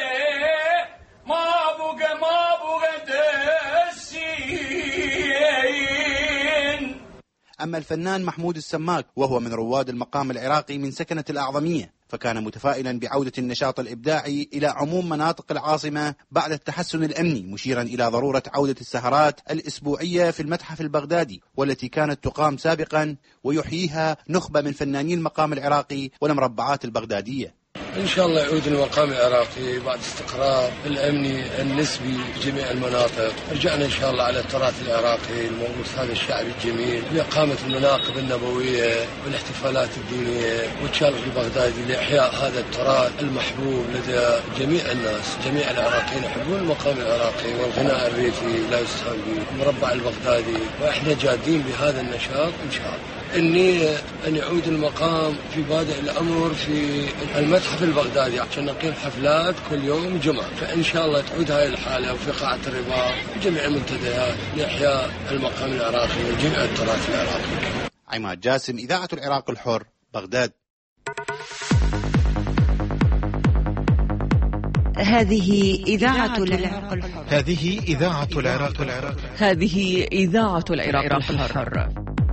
تسجين. أما الفنان محمود السماك وهو من رواد المقام العراقي من سكنة الأعظمية، فكان متفائلا بعودة النشاط الإبداعي إلى عموم مناطق العاصمة بعد التحسن الأمني، مشيرا إلى ضرورة عودة السهرات الأسبوعية في المتحف البغدادي والتي كانت تقام سابقا ويحييها نخبة من فناني المقام العراقي والمربعات البغدادية. إن شاء الله يعود المقام العراقي بعد استقرار الأمني النسبي في جميع المناطق. رجعنا إن شاء الله على التراث العراقي الموروث هذا الشعبي الجميل بإقامة المناقب النبوية والاحتفالات الدينية والشارع البغدادي لإحياء هذا التراث المحبوب لدى جميع الناس. جميع العراقيين يحبون المقام العراقي والغناء الريفي لا يستهان به، المربع البغدادي، وإحنا جادين بهذا النشاط إن شاء الله. النية أن يعود المقام في بادئ الأمر في المتحف البغدادي عشان نقيم حفلات كل يوم جمعة، فإن شاء الله تعود هاي الحالة وفي قاعة الرباط وجميع المنتديات لإحياء المقام العراقي وجميع التراث العراقي. عماد جاسم، إذاعة العراق الحر، بغداد. هذه إذاعة العراق الحر. هذه إذاعة العراق الحر. هذه إذاعة العراق الحر.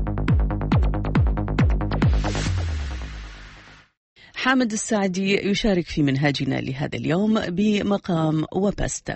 حامد السعدي يشارك في منهاجنا لهذا اليوم بمقام وبستا.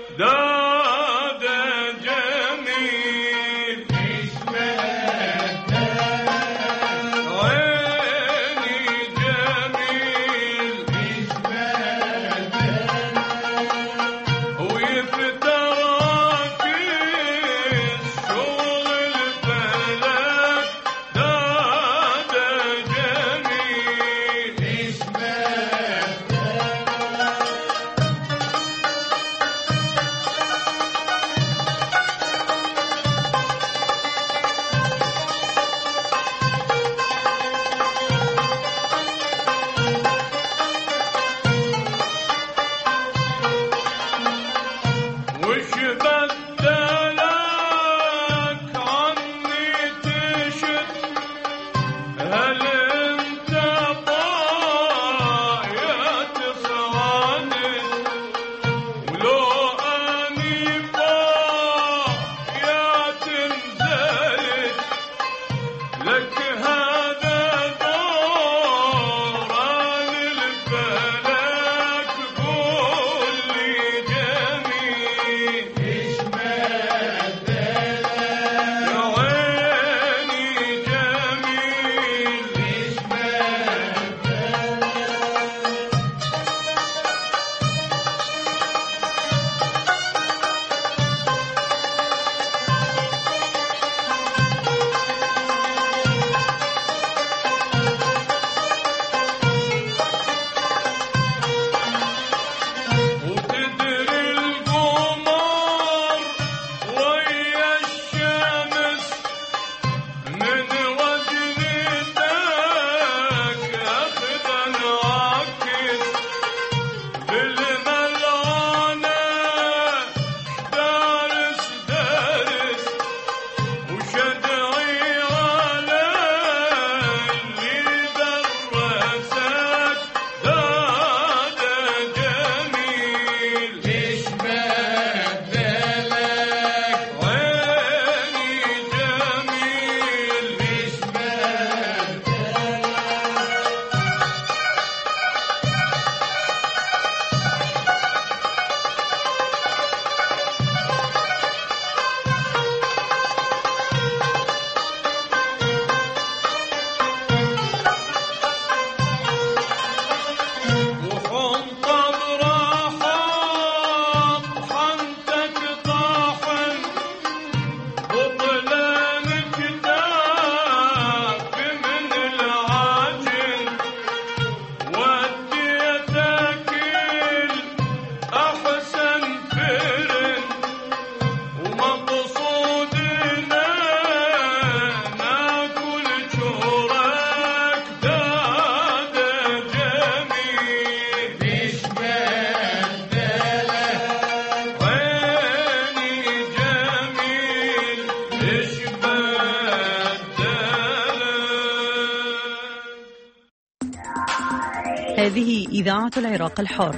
هذه إذاعة العراق الحر.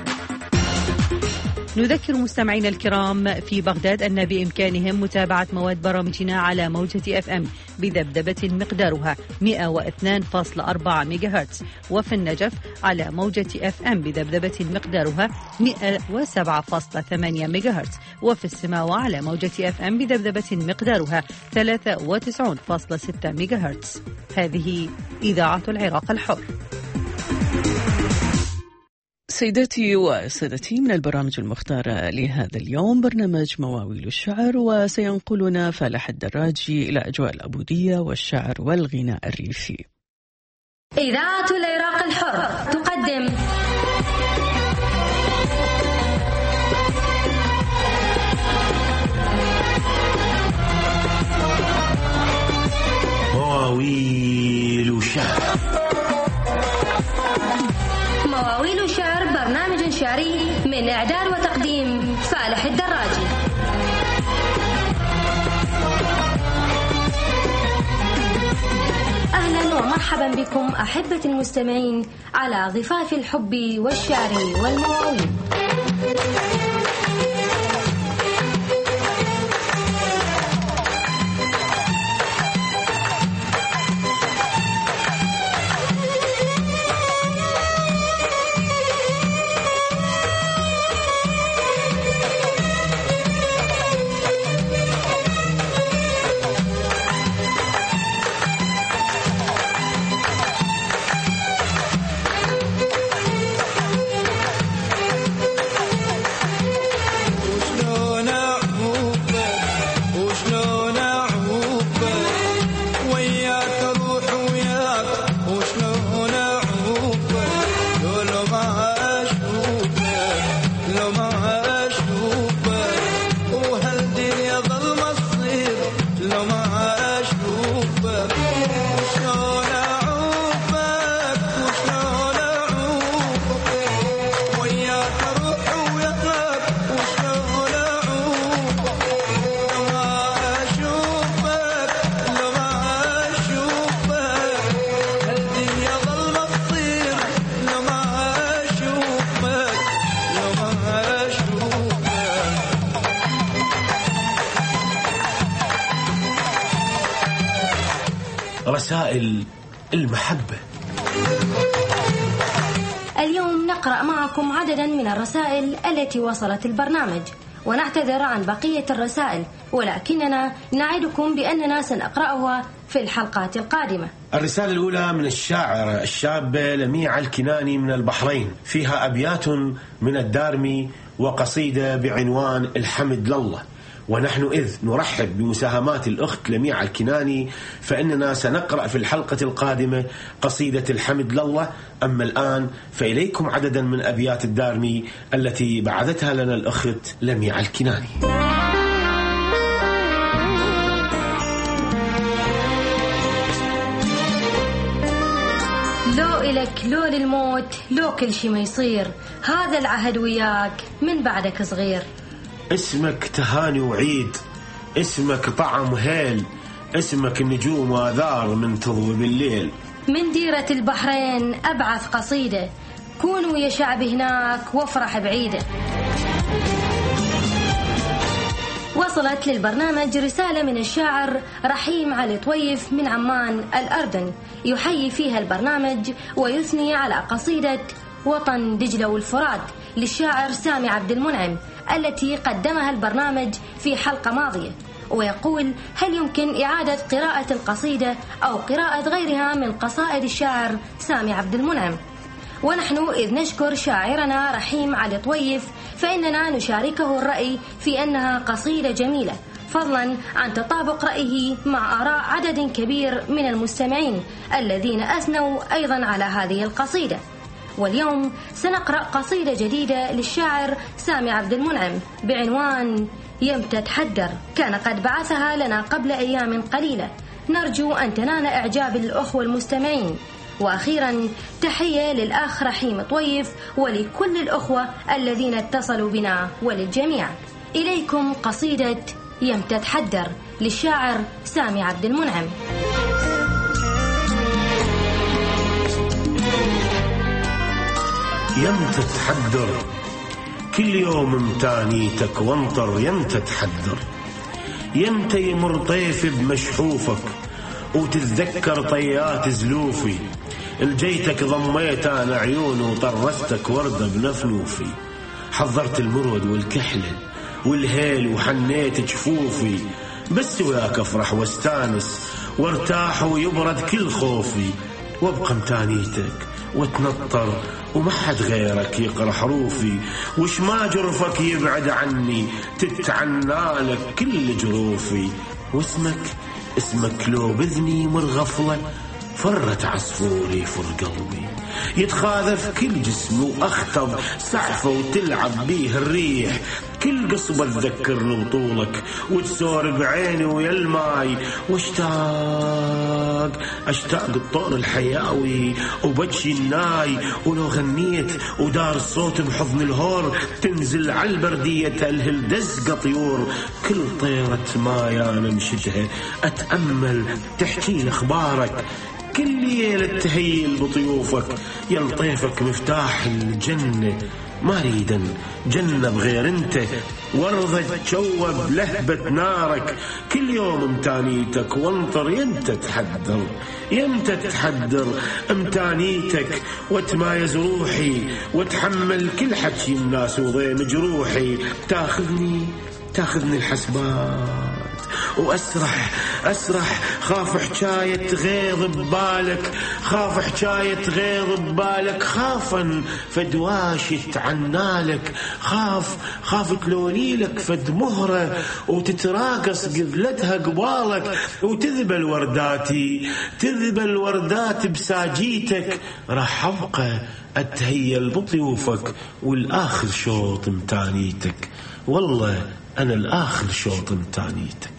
نذكر مستمعينا الكرام في بغداد أن بإمكانهم متابعة مواد برامجنا على موجة FM بذبذبة مقدارها 102.4 ميجاهرتز، وفي النجف على موجة FM بذبذبة مقدارها 107.8 ميجاهرتز، وفي السماوة على موجة FM بذبذبة مقدارها 93.6 ميجاهرتز. هذه إذاعة العراق الحر. سيداتي وسادتي، من البرامج المختارة لهذا اليوم برنامج مواويل الشعر، وسينقلنا فالح الدراجي إلى أجواء العبودية والشعر والغناء الريفي. إذاعة العراق الحر تقدم مواويل شعر. مواويل شعر برنامج شعري من إعداد وتقديم فالح الدراجي. أهلا ومرحبا بكم أحبة المستمعين على ضفاف الحب والشعر والمواويل. رسائل المحبة. اليوم نقرأ معكم عددا من الرسائل التي وصلت البرنامج، ونعتذر عن بقية الرسائل، ولكننا نعدكم بأننا سنقرأها في الحلقات القادمة. الرسالة الأولى من الشاعرة الشابة لميعة الكناني من البحرين، فيها أبيات من الدارمي وقصيدة بعنوان الحمد لله. ونحن إذ نرحب بمساهمات الأخت لميعة الكناني، فإننا سنقرأ في الحلقة القادمة قصيدة الحمد لله. أما الآن فإليكم عددا من أبيات الدارمي التي بعثتها لنا الأخت لميعة الكناني. لو إلك لو للموت لو كل شي ما يصير، هذا العهد وياك من بعدك صغير. اسمك تهاني وعيد، اسمك طعم هيل، اسمك نجوم وآذار من تضوي بالليل. من ديرة البحرين أبعث قصيدة، كونوا يا شعب هناك وافرح بعيدة. وصلت للبرنامج رسالة من الشاعر رحيم علي طويف من عمان الأردن، يحيي فيها البرنامج ويثني على قصيدة وطن دجلة والفرات للشاعر سامي عبد المنعم التي قدمها البرنامج في حلقة ماضية، ويقول: هل يمكن إعادة قراءة القصيدة أو قراءة غيرها من قصائد الشاعر سامي عبد المنعم؟ ونحن إذ نشكر شاعرنا رحيم علي طويف، فإننا نشاركه الرأي في أنها قصيدة جميلة، فضلا عن تطابق رأيه مع آراء عدد كبير من المستمعين الذين أثنوا أيضا على هذه القصيدة. واليوم سنقرأ قصيدة جديدة للشاعر سامي عبد المنعم بعنوان يمتى تحدر، كان قد بعثها لنا قبل أيام قليلة، نرجو أن تنال إعجاب الأخوة المستمعين. وأخيرا تحية للأخ رحيم طويف ولكل الأخوة الذين اتصلوا بنا وللجميع. إليكم قصيدة يمتى تحدر للشاعر سامي عبد المنعم. يمتى تحدر كل يوم متانيتك وانطر، يمتى تحدر، يمتى يمر طيف بمشحوفك وتتذكر طيات زلوفي، الجيتك ضميت انا عيون وطرستك وردة بنفنوفي، حضرت المرود والكحلة والهيل وحنيت جفوفي، بس وياك افرح واستانس وارتاح ويبرد كل خوفي، وابقى متانيتك وتنطر وما حد غيرك يقرأ حروفي، وش ما جرفك يبعد عني تتعنى لك كل جروفي، واسمك لو بذني مرغفلة فرت عصفوري فر قلبي، يتخاذف كل جسمي واخطب سعفه وتلعب بيه الريح، كل قصبة تذكرني وطولك وتسور بعيني ويا الماي، اشتاق الطور الحياوي وبجي الناي، ولو غنيت ودار الصوت بحضن الهور تنزل على البردية تلهل دزق طيور، كل طيرة ماي انا مشتها اتأمل تحكي لي اخبارك، كل ليلة تهيل بطيوفك، يلطيفك مفتاح الجنة، ما ريدا جنة بغير انت، وارضى تشوب لهبة نارك، كل يوم امتانيتك، وانطر يمتى تحدر امتانيتك، وتمايز روحي وتحمل كل حكي الناس وضيم جروحي، تاخذني الحسبات وأسرح خاف حكاية غيظ ببالك، خافا فدواشت عنالك، خاف تلوليلك فد مهرة وتتراقص قبلتها قبالك، وتذبل الوردات بساجيتك، راح أبقى أتهيل بطيوفك والآخر شوط امتانيتك، والله أنا الآخر شوط امتانيتك.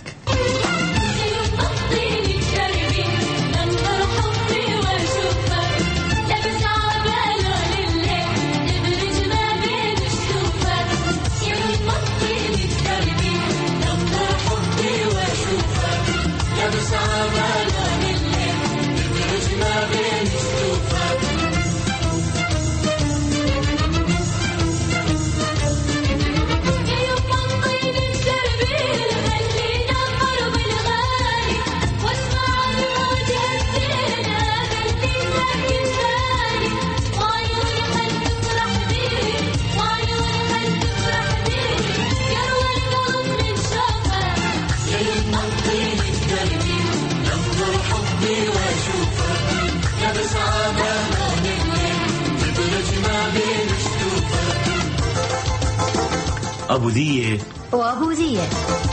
أبو ذية وأبو ذية،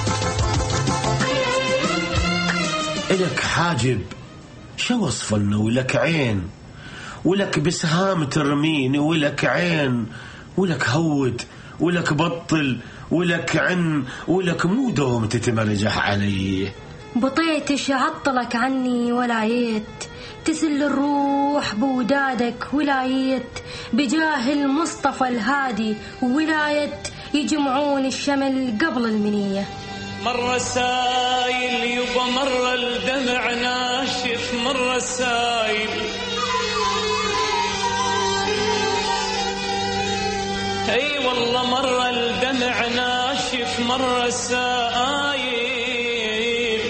إلك حاجب شو وصفنا، ولك عين، ولك بسهام ترميني، ولك عين، ولك هود، ولك بطل، ولك عن، ولك مو دوم تتمرجح علي، بطيتش عطلك عني ولايت، تسل الروح بودادك ولايت، بجاه المصطفى الهادي ولايت، يجمعون الشمل قبل المنية. مرة السايل يبا مرة الدمع ناشف، مرة السايل اي والله مرة الدمع ناشف، مرة السايل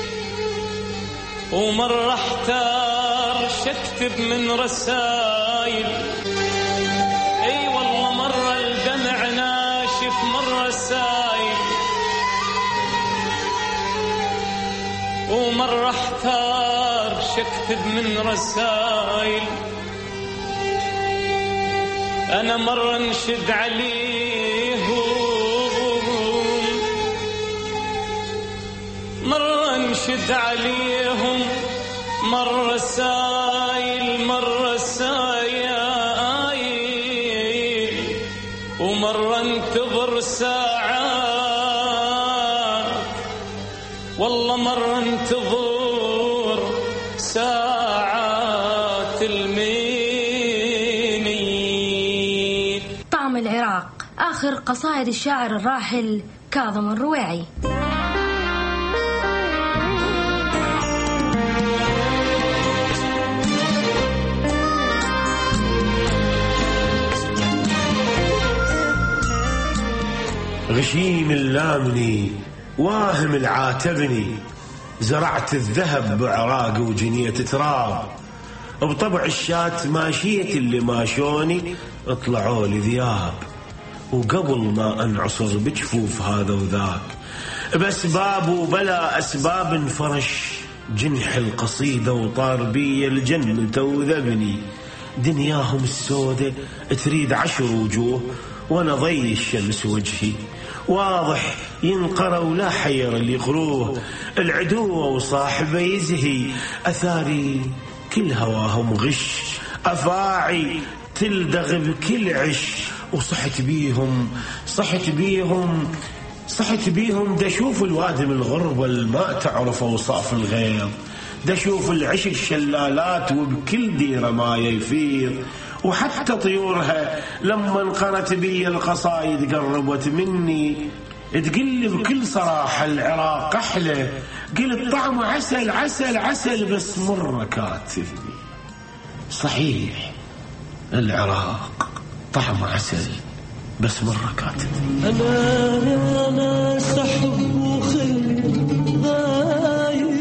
ومرة احتار شكتب من رسايل، اي والله مرة الدمع ناشف، مرة السايل ومرة احتار شكتب من رسايل، أنا مرة انشد عليهم، مرة انشد عليهم، مرة سايل مرة سايل، ومرة انتظر ساعات، والله مرة انتظر ساعات الميني. طعم العراق، آخر قصائد الشاعر الراحل كاظم الرويعي. غشيم اللامني واهم العاتبني، زرعت الذهب بعراق وجنية تراب، بطبع الشات ماشية اللي ماشوني اطلعوا لي ذياب، وقبل ما انعصر بجفوف هذا وذاك بأسباب وبلا أسباب انفرش جنح القصيدة، وطار بي الجنة وذبني، دنياهم السودة تريد 10 وجوه، وانا ضي الشمس وجهي واضح ينقرى ولا حير اللي يقروه، العدو وصاحبه يزهي، أثاري كل هواهم غش، أفاعي تلدغ بكل عش، وصحت بيهم دشوف الوادم الغربة الما تعرف أوصاف الغير، دشوف العش الشلالات وبكل ديرة ما يفيض، وحتى طيورها لما انقرت بي القصايد قربت مني، تقل بكل صراحة العراق أحلى، قلت طعمه عسل عسل عسل بس مرة كاتبني. صحيح العراق طعمه عسل بس مرة كاتبني. أنا سحب وخلي غايب،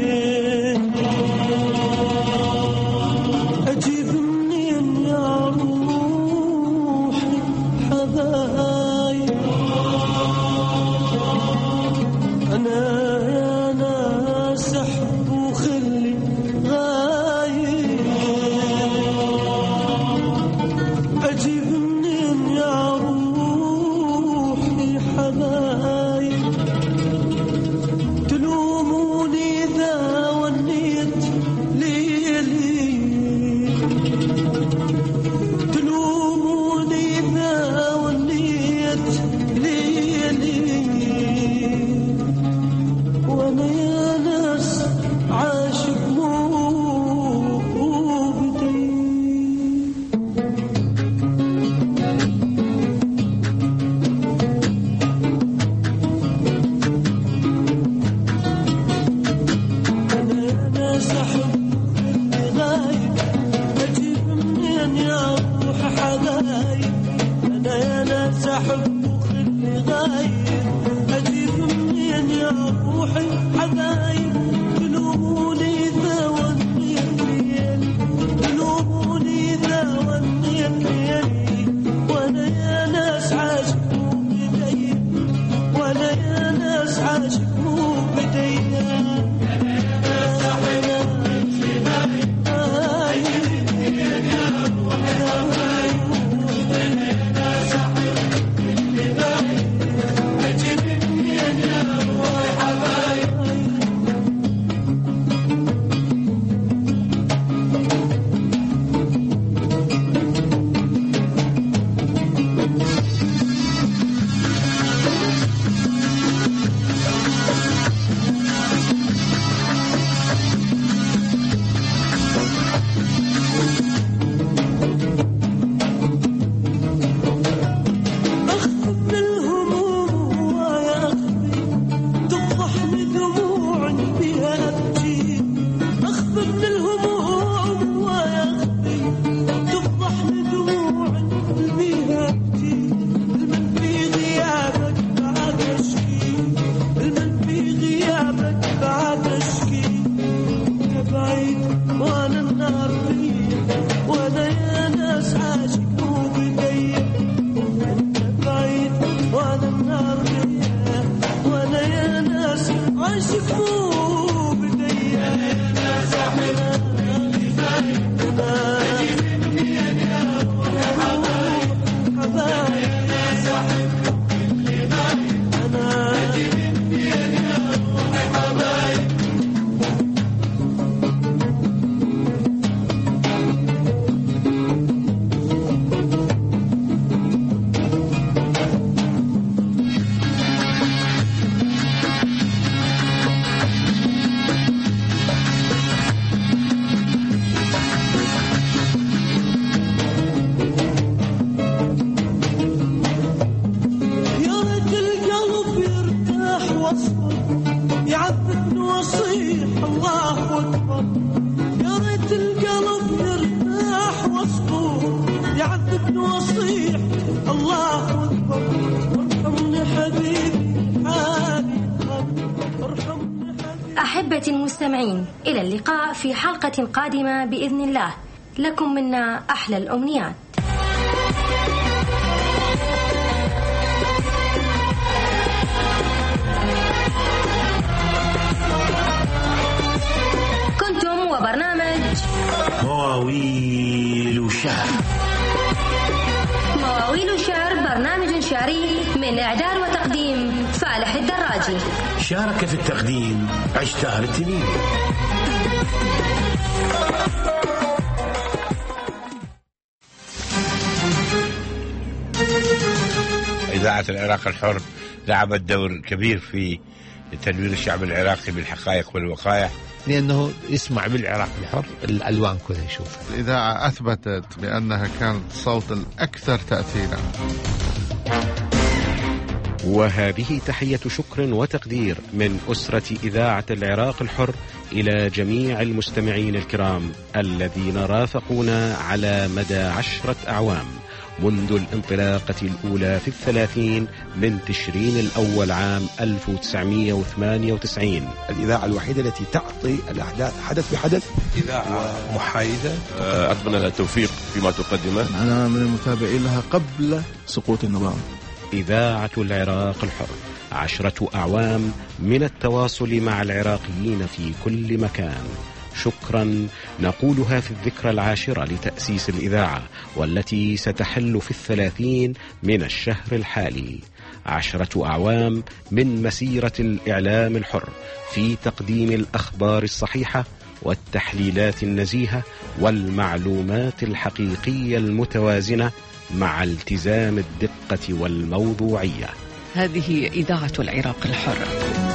أجيب منين يا روحي حبايب، أنا سحب وخلي غايب، أجيب منين يا روحي حبايب، تلوموني إذا ونيت ليلي، تلوموني إذا ونيت ليلي، وانا يا ناس عاشق موبتي. انا سحب اللي غايب، اجيب منين يا روح حبايب، انا يا ناس احب اللي غايب، اجيب منين يا روحي حبايب، تلوموني إذا ونيت ليلي، تلوموني إذا ونيت ليلي، وأنا يا ناس عاشق بدي، وأنا يا ناس عاشق بدي. أحبتي المستمعين، إلى اللقاء في حلقة قادمة بإذن الله، لكم منا أحلى الأمنيات. كنتم وبرنامج مواويل وشعر. مواويل وشعر برنامج شعري من إعداد وتقديم فالح الدراجي. شارك في التقديم عشتار التميمي. إذاعة العراق الحر لعبت دور كبير في تنوير الشعب العراقي بالحقائق والوقائع، لأنه يسمع بالعراق الحر الألوان كلها يشوف. الإذاعة أثبتت بأنها كانت الصوت الأكثر تأثيرا. وهذه تحية شكر وتقدير من أسرة إذاعة العراق الحر إلى جميع المستمعين الكرام الذين رافقونا على مدى 10 أعوام منذ الانطلاقة الأولى في 30 من تشرين الأول عام 1998. الإذاعة الوحيدة التي تعطي الأحداث حدث بحدث، إذاعة محايدة. أتمنى لها التوفيق فيما تقدمه. أنا من المتابعين لها قبل سقوط النظام. إذاعة العراق الحر 10 أعوام من التواصل مع العراقيين في كل مكان. شكرا نقولها في الذكرى 10 لتأسيس الإذاعة، والتي ستحل في 30 من الشهر الحالي. 10 أعوام من مسيرة الإعلام الحر في تقديم الأخبار الصحيحة والتحليلات النزيهة والمعلومات الحقيقية المتوازنة مع التزام الدقة والموضوعية. هذه إذاعة العراق الحر.